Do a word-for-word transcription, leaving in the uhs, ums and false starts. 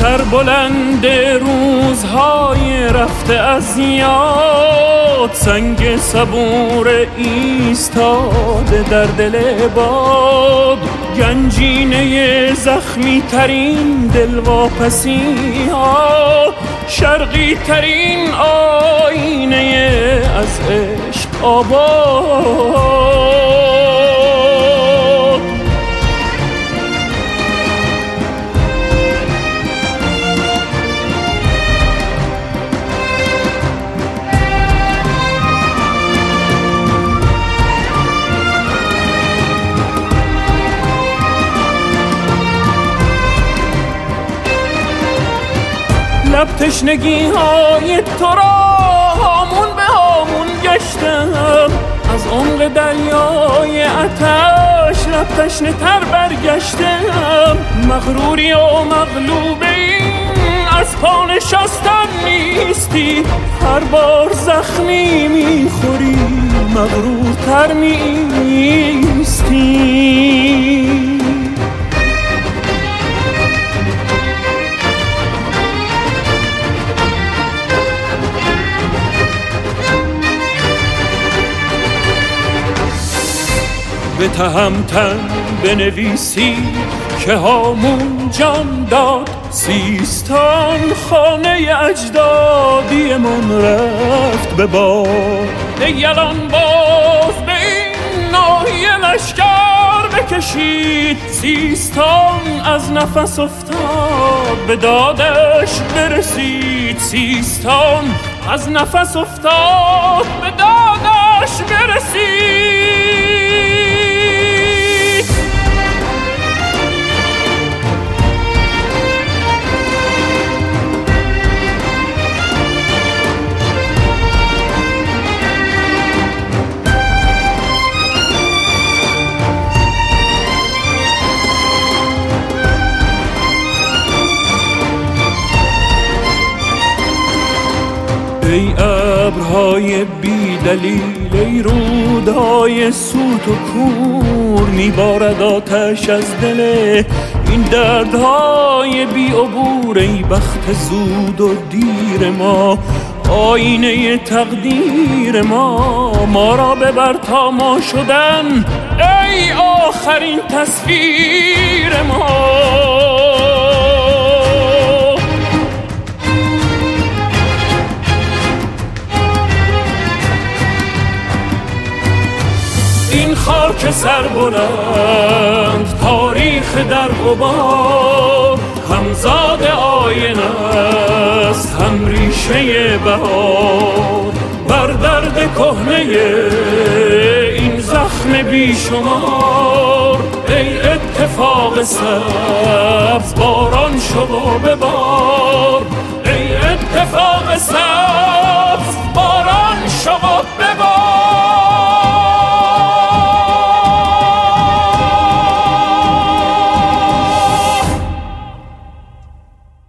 سربلند روزهای رفته از یاد، سنگ صبور ایستاده در دل باد، گنجینه زخمی ترین دلواپسی ها، شرقی ترین آینه از عشق آباد. لب تشنگی های تو را هامون به هامون گشتم، از عمق دریای آتش لب تشنه تر برگشتم. مغروری و مغلوب این از پا نشستن نیستی، هر بار زخمی میخوری مغرورتر میستی. به تهمتن بنویسی که هامون جان داد، سیستان خانه اجدادی من رفت به باد. یلان باز به این ناحیه لشکر بکشید، سیستان از نفس افتاد به دادش برسید. سیستان از نفس افتاد به دادش برسید. ای ابرهای بی دلیل، ای رودهای سوت و کور، میبارد آتش از دل این دردهای بی عبور. ای بخت زود و دیر ما، آینه تقدیر ما، ما را ببر تا ما شدن ای آخرین تصویر ما. این خاک سربلند تاریخ در غبار، همزاد آینه است هم ریشه بهار. بر درد کهنه این زخم بیشمار، ای اتفاق سبز باران شو و ببار.